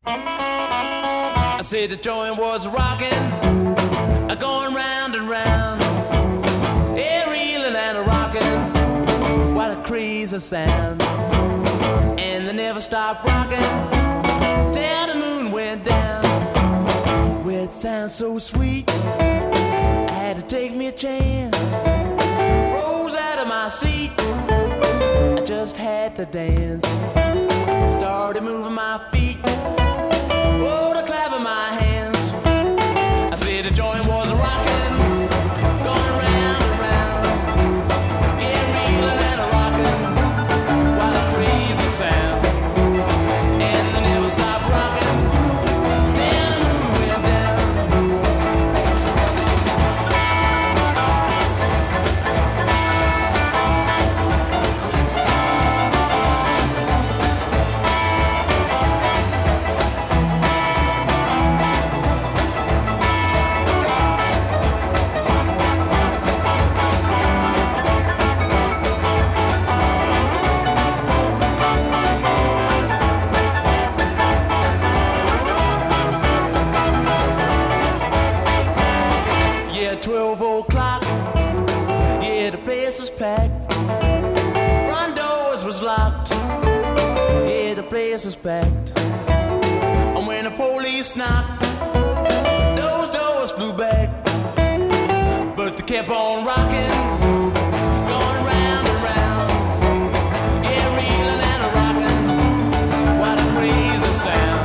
I said the joint was rocking, going round and round, yeah, reeling and rocking, what a crazy sound. And they never stopped rocking till the moon went down. Well, it sounds so sweet, I had to take me a chance. Rose out of my seat, I just had to dance. Started moving my feet, oh, to clapping my hands. I said the joint was rocking, going round and round, yeah, reeling and rocking, what a crazy sound. And they never stopped rocking till the moon went down. Yeah, 12 o'clock, yeah, the place was packed. Front doors was locked, yeah, the place was packed. And when the police knocked, those doors flew back. But they kept on rocking, going round and round, yeah, reeling and rocking, what a crazy sound.